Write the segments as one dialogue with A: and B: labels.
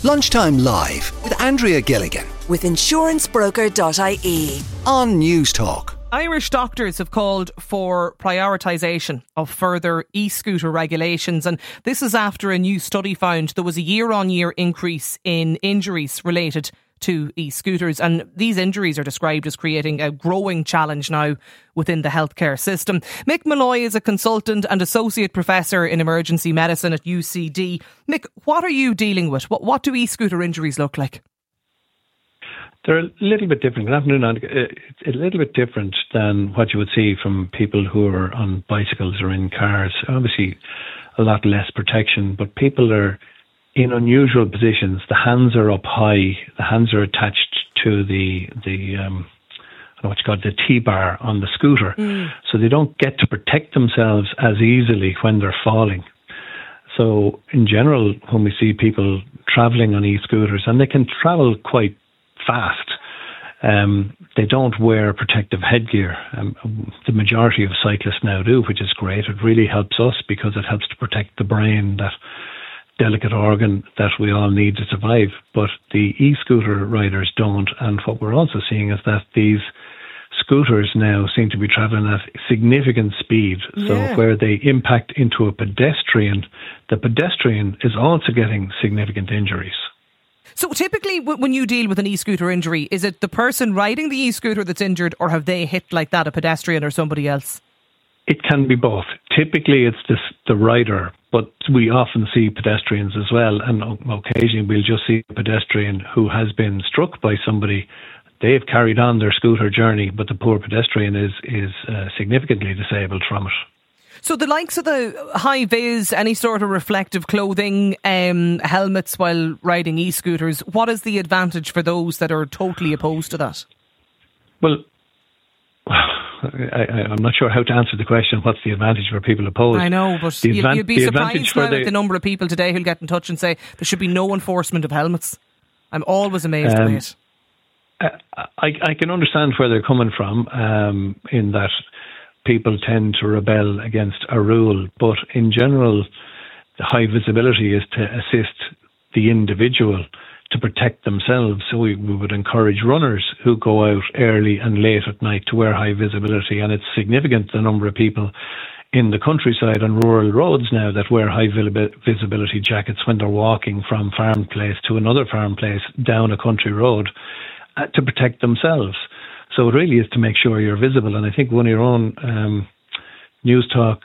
A: Lunchtime Live with Andrea Gilligan
B: with insurancebroker.ie
A: on News Talk.
C: Irish doctors have called for prioritisation of further e-scooter regulations, and this is after a new study found there was a year-on-year increase in injuries related to e-scooters, and these injuries are described as creating a growing challenge now within the healthcare system. Mick Molloy is a consultant and associate professor in emergency medicine at UCD. Mick, what are you dealing with? What do e-scooter injuries look like?
D: They're a little bit different. Good afternoon. It's a little bit different than what you would see from people who are on bicycles or in cars. Obviously, a lot less protection, but people are in unusual positions. The hands are up high. The hands are attached to the T-bar on the scooter. So they don't get to protect themselves as easily when they're falling. So in general, when we see people travelling on e-scooters, and they can travel quite fast, they don't wear protective headgear. The majority of cyclists now do, which is great. It really helps us because it helps to protect the brain, that delicate organ that we all need to survive. But the e-scooter riders don't. And what we're also seeing is that these scooters now seem to be travelling at significant speed. So where they impact into a pedestrian, the pedestrian is also getting significant injuries.
C: So typically when you deal with an e-scooter injury, is it the person riding the e-scooter that's injured, or have they hit like that a pedestrian or somebody else?
D: It can be both. Typically it's the rider, but we often see pedestrians as well, and occasionally we'll just see a pedestrian who has been struck by somebody. They've carried on their scooter journey, but the poor pedestrian is significantly disabled from it.
C: So the likes of the high-vis, any sort of reflective clothing, helmets while riding e-scooters, what is the advantage for those that are totally opposed to that?
D: Well, I'm not sure how to answer the question, what's the advantage for people opposed?
C: I know, but you'd be surprised now at the number of people today who'll get in touch and say there should be no enforcement of helmets. I'm always amazed by it.
D: I can understand where they're coming from, in that people tend to rebel against a rule, but in general, the high visibility is to assist the individual to protect themselves. So we would encourage runners who go out early and late at night to wear high visibility, and it's significant the number of people in the countryside and rural roads now that wear high visibility jackets when they're walking from farm place to another farm place down a country road to protect themselves. So it really is to make sure you're visible. And I think one of your own News Talk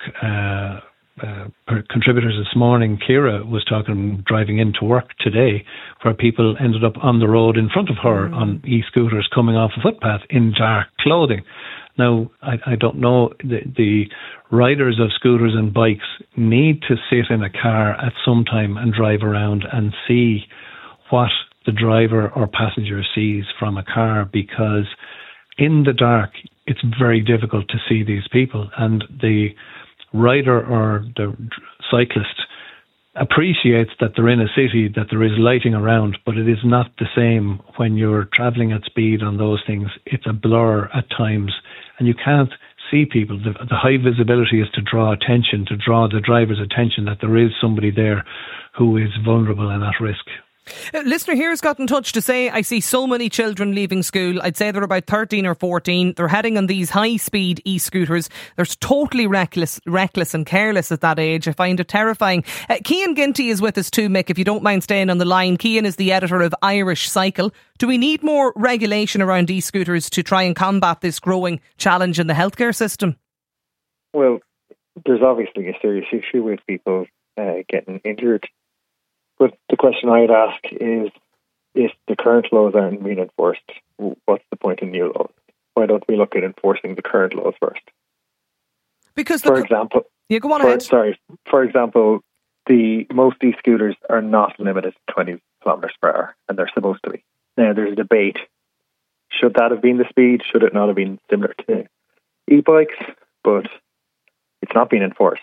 D: contributors this morning, Ciara, was driving into work today, where people ended up on the road in front of her on e-scooters coming off a footpath in dark clothing. Now, I don't know, the riders of scooters and bikes need to sit in a car at some time and drive around and see what the driver or passenger sees from a car, because in the dark, it's very difficult to see these people. And the rider or the cyclist appreciates that they're in a city, that there is lighting around, but it is not the same when you're travelling at speed on those things. It's a blur at times, and you can't see people. The high visibility is to draw attention, to draw the driver's attention that there is somebody there who is vulnerable and at risk.
C: A listener here has got in touch to say, I see so many children leaving school. I'd say they're about 13 or 14. They're heading on these high-speed e-scooters. They're totally reckless and careless at that age. I find it terrifying. Cian Ginty is with us too, Mick, if you don't mind staying on the line. Cian is the editor of Irish Cycle. Do we need more regulation around e-scooters to try and combat this growing challenge in the healthcare system?
E: Well, there's obviously a serious issue with people getting injured. But the question I'd ask is, if the current laws aren't being enforced, what's the point in new laws? Why don't we look at enforcing the current laws first?
C: Because,
E: for example,
C: go on ahead.
E: For example, most e-scooters are not limited to 20 kilometres per hour, and they're supposed to be. Now, there's a debate. Should that have been the speed? Should it not have been similar to e-bikes? But it's not being enforced.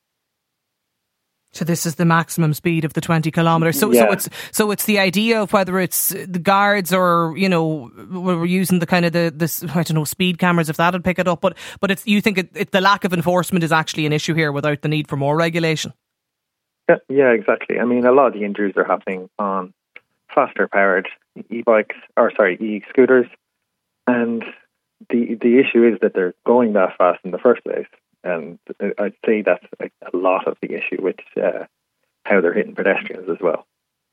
C: So this is the maximum speed of the 20 kilometres. So it's the idea of whether it's the guards or, you know, we're using the kind of the I don't know, speed cameras, if that'd pick it up. But it's, you think the lack of enforcement is actually an issue here without the need for more regulation?
E: Yeah, exactly. I mean, a lot of the injuries are happening on faster powered e-scooters, and the issue is that they're going that fast in the first place, and I'd say that's a lot of the issue with how they're hitting pedestrians as well.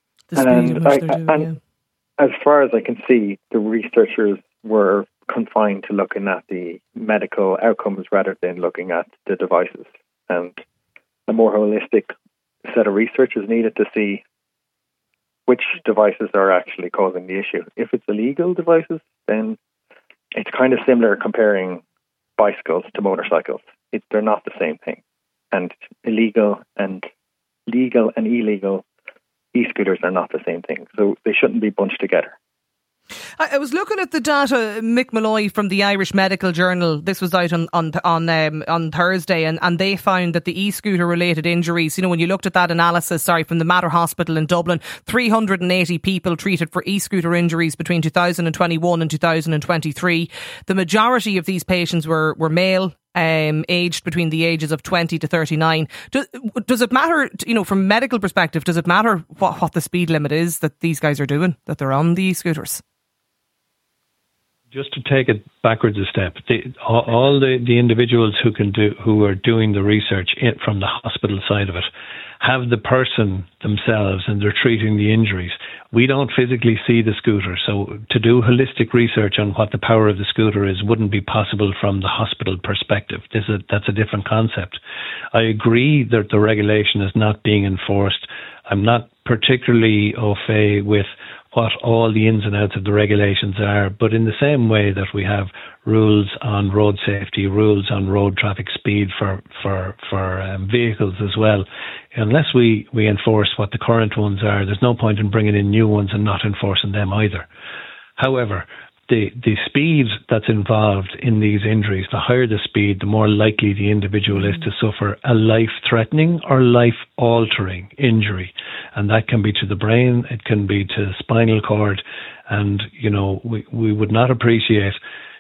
E: And as far as I can see, the researchers were confined to looking at the medical outcomes rather than looking at the devices, and a more holistic set of research is needed to see which devices are actually causing the issue. If it's illegal devices, then it's kind of similar comparing bicycles to motorcycles. They're not the same thing. And legal and illegal e-scooters are not the same thing. So they shouldn't be bunched together.
C: I was looking at the data, Mick Malloy from the Irish Medical Journal. This was out on Thursday, and they found that the e-scooter related injuries, when you looked at that analysis, from the Mater Hospital in Dublin, 380 people treated for e-scooter injuries between 2021 and 2023. The majority of these patients were male, aged between the ages of 20 to 39. Does it matter, from a medical perspective, does it matter what the speed limit is that these guys are doing, that they're on the e-scooters?
D: Just to take it backwards a step, all the individuals who are doing the research from the hospital side of it have the person themselves, and they're treating the injuries. We don't physically see the scooter, so to do holistic research on what the power of the scooter is wouldn't be possible from the hospital perspective. That's a different concept. I agree that the regulation is not being enforced. I'm not particularly au fait with what all the ins and outs of the regulations are, but in the same way that we have rules on road safety, rules on road traffic speed for vehicles as well, unless we enforce what the current ones are, there's no point in bringing in new ones and not enforcing them either. However, the speed that's involved in these injuries, the higher the speed, the more likely the individual is to suffer a life-threatening or life-altering injury. And that can be to the brain, it can be to the spinal cord. And, we would not appreciate,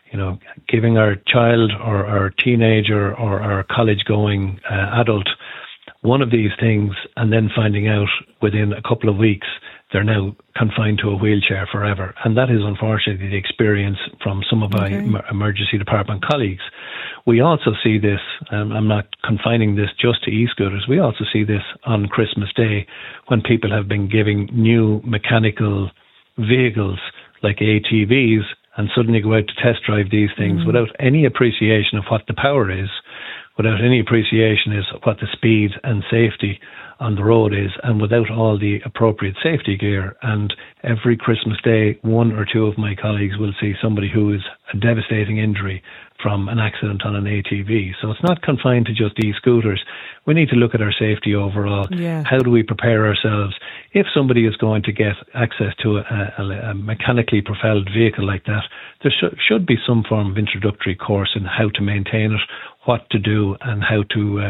D: giving our child or our teenager or our college-going adult one of these things and then finding out within a couple of weeks they're now confined to a wheelchair forever. And that is unfortunately the experience from some of my emergency department colleagues. We also see this, I'm not confining this just to e-scooters, we also see this on Christmas Day when people have been giving new mechanical vehicles like ATVs and suddenly go out to test drive these things without any appreciation of what the power is, without any appreciation is what the speed and safety on the road is, and without all the appropriate safety gear. And every Christmas Day, one or two of my colleagues will see somebody who is a devastating injury from an accident on an ATV. So it's not confined to just e-scooters. We need to look at our safety overall. Yeah. How do we prepare ourselves? If somebody is going to get access to a mechanically propelled vehicle like that, there should be some form of introductory course in how to maintain it, what to do, and how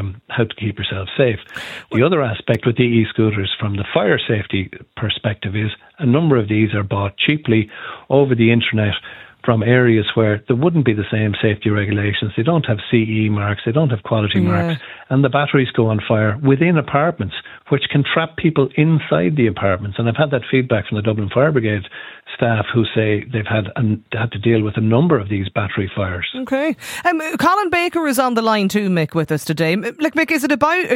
D: to keep yourself safe. The other aspect with the e-scooters from the fire safety perspective is a number of these are bought cheaply over the internet from areas where there wouldn't be the same safety regulations. They don't have CE marks, they don't have quality marks, and the batteries go on fire within apartments, which can trap people inside the apartments. And I've had that feedback from the Dublin Fire Brigade staff who say they've had to deal with a number of these battery fires. Okay.
C: Colin Baker is on the line too, Mick, with us today. Mick, is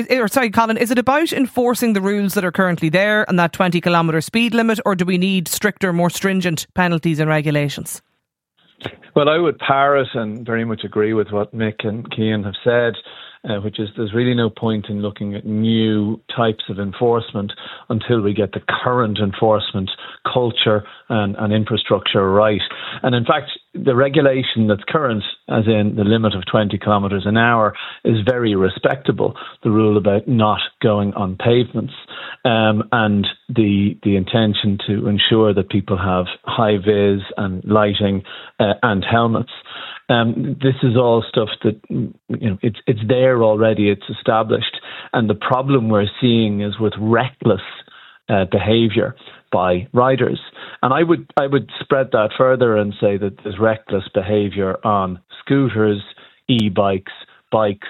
C: it about enforcing the rules that are currently there and that 20 kilometre speed limit, or do we need stricter, more stringent penalties and regulations?
F: Well, I would parrot and very much agree with what Mick and Cian have said, which is there's really no point in looking at new types of enforcement until we get the current enforcement culture and infrastructure right. And in fact, the regulation that's current, as in the limit of 20 kilometres an hour, is very respectable. The rule about not going on pavements and the intention to ensure that people have high vis and lighting and helmets. This is all stuff that, it's there already, it's established. And the problem we're seeing is with reckless behaviour by riders. And I would spread that further and say that there's reckless behaviour on scooters, e-bikes, bikes,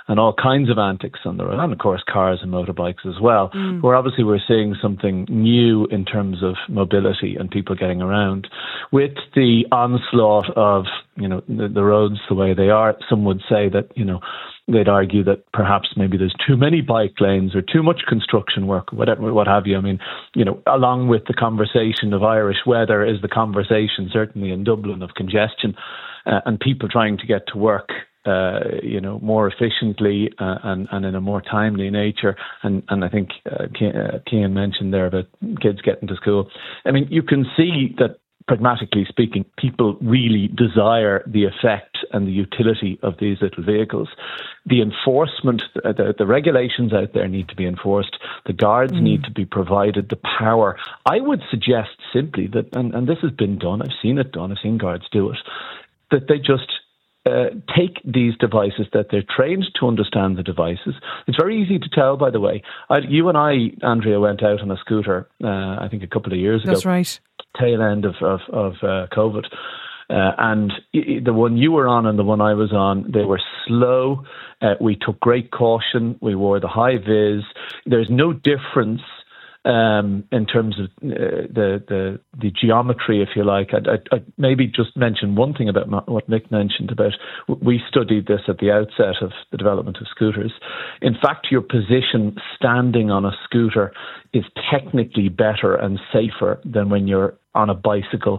F: and all kinds of antics on the road, and of course cars and motorbikes as well. Where obviously we're seeing something new in terms of mobility and people getting around. With the onslaught of, the roads the way they are, some would say that, they'd argue that perhaps maybe there's too many bike lanes or too much construction work, whatever, what have you. I mean, along with the conversation of Irish weather is the conversation, certainly in Dublin, of congestion and people trying to get to work, more efficiently and in a more timely nature. And I think Cian mentioned there about kids getting to school. I mean, you can see that, pragmatically speaking, people really desire the effect and the utility of these little vehicles. The enforcement, the regulations out there need to be enforced. The guards need to be provided the power. I would suggest simply that, and this has been done, I've seen it done, I've seen guards do it, that they just take these devices, that they're trained to understand the devices. It's very easy to tell, by the way. You and I, Andrea, went out on a scooter, I think a couple of years ago.
C: That's right.
F: Tail end of COVID. And the one you were on and the one I was on, they were slow. We took great caution. We wore the high vis. There's no difference in terms of the geometry, if you like. I'd maybe just mention one thing about what Mick mentioned about, we studied this at the outset of the development of scooters. In fact, your position standing on a scooter is technically better and safer than when you're on a bicycle,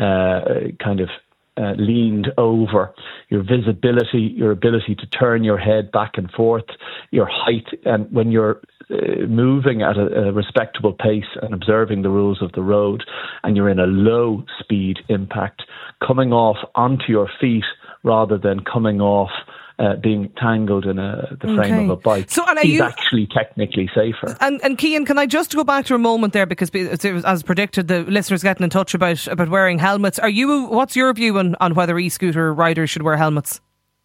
F: leaned over. Your visibility, your ability to turn your head back and forth, your height, and when you're moving at a respectable pace and observing the rules of the road, and you're in a low speed impact, coming off onto your feet rather than coming off being tangled in the frame of a bike, is actually technically safer. And
C: Cian, can I just go back to a moment there, because as predicted, the listeners getting in touch about wearing helmets. What's your view on whether e-scooter riders should wear helmets?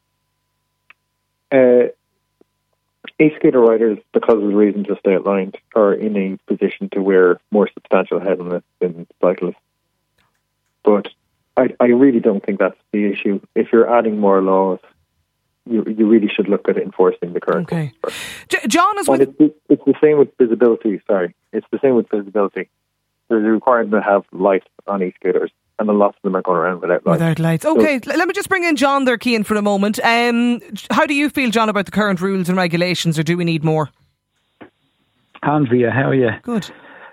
E: E-scooter riders, because of the reasons just outlined, are in a position to wear more substantial helmets than cyclists. But I really don't think that's the issue. If you're adding more laws, you really should look at enforcing the current ones first.
C: John, it's
E: the same with visibility. It's the same with visibility. There's a requirement to have lights on e-scooters, and a lot of them are going around without lights.
C: Without lights. Okay, let me just bring in John there, Cian, for a moment. How do you feel, John, about the current rules and regulations, or do we need more?
G: Andrea, how are you?
C: Good.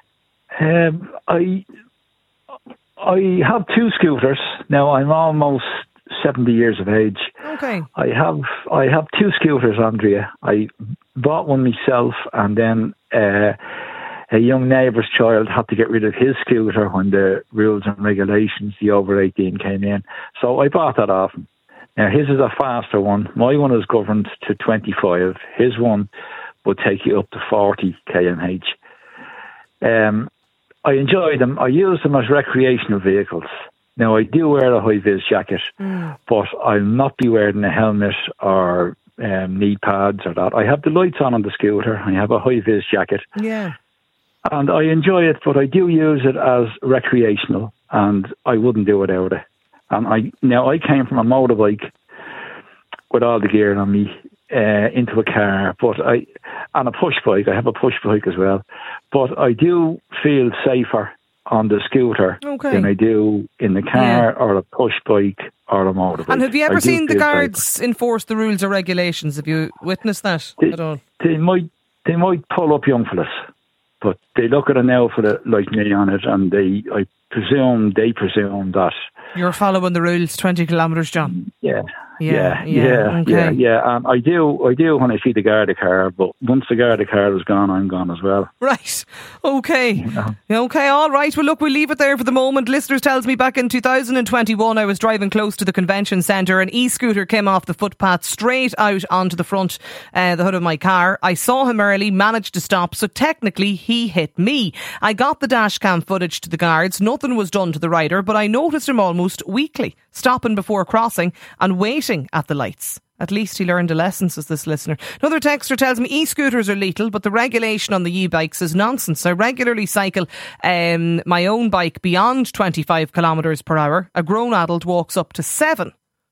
G: I have two scooters. Now, I'm almost 70 years of age.
C: Okay.
G: I have two scooters, Andrea. I bought one myself, and then a young neighbour's child had to get rid of his scooter when the rules and regulations, the over 18, came in. So I bought that off him. Now, his is a faster one. My one is governed to 25. His one will take you up to 40 km/h. I enjoy them. I use them as recreational vehicles. Now, I do wear a high-vis jacket, but I'll not be wearing a helmet or knee pads or that. I have the lights on the scooter. I have a high-vis jacket.
C: Yeah.
G: And I enjoy it, but I do use it as recreational, and I wouldn't do without it. And I came from a motorbike with all the gear on me into a car, and a push bike. I have a push bike as well. But I do feel safer on the scooter than I do in the car or a push bike or a motorbike.
C: And have you ever seen the guards enforce the rules or regulations? Have you witnessed that at all?
G: They might pull up young fellas, but they look at an outfit like me on it, and I presume that
C: you're following the rules. 20 kilometres, John.
G: Yeah.
C: Okay.
G: And I do when I see the Garda car, but once the Garda car is gone, I'm gone as well.
C: Right. Okay. Okay, all right. Well, look, we'll leave it there for the moment. Listeners tells me back in 2021, I was driving close to the convention centre. An e-scooter came off the footpath straight out onto the front, the hood of my car. I saw him early, managed to stop, so technically he hit me. I got the dash cam footage to the guards. Nothing was done to the rider, but I noticed him almost weekly, stopping before crossing and waiting at the lights. At least he learned a lesson, says this listener. Another texter tells me e-scooters are lethal, but the regulation on the e-bikes is nonsense. I regularly cycle my own bike beyond 25 kilometres per hour. A grown adult walks up to 7.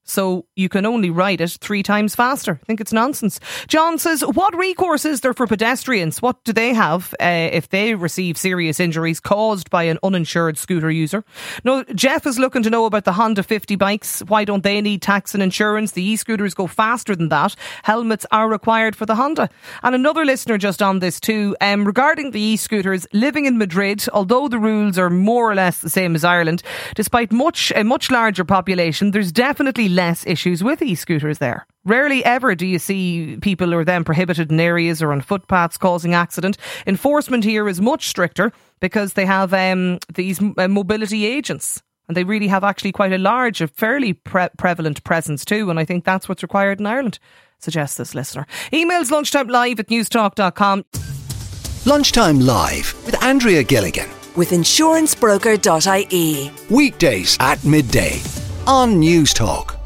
C: so you can only ride it 3 times faster. I think it's nonsense. John says, what recourse is there for pedestrians? What do they have if they receive serious injuries caused by an uninsured scooter user? No, Jeff is looking to know about the Honda 50 bikes. Why don't they need tax and insurance? The e-scooters go faster than that. Helmets are required for the Honda. And another listener just on this too, regarding the e-scooters, living in Madrid, although the rules are more or less the same as Ireland, despite a much larger population, there's definitely less issues with e-scooters there. Rarely ever do you see people who are then prohibited in areas or on footpaths causing accident. Enforcement here is much stricter because they have these mobility agents. And they really have actually quite a large, a fairly prevalent presence too. And I think that's what's required in Ireland, suggests this listener. Emails lunchtimelive@newstalk.com.
A: Lunchtime Live with Andrea Gilligan.
B: With insurancebroker.ie.
A: Weekdays at midday on Newstalk.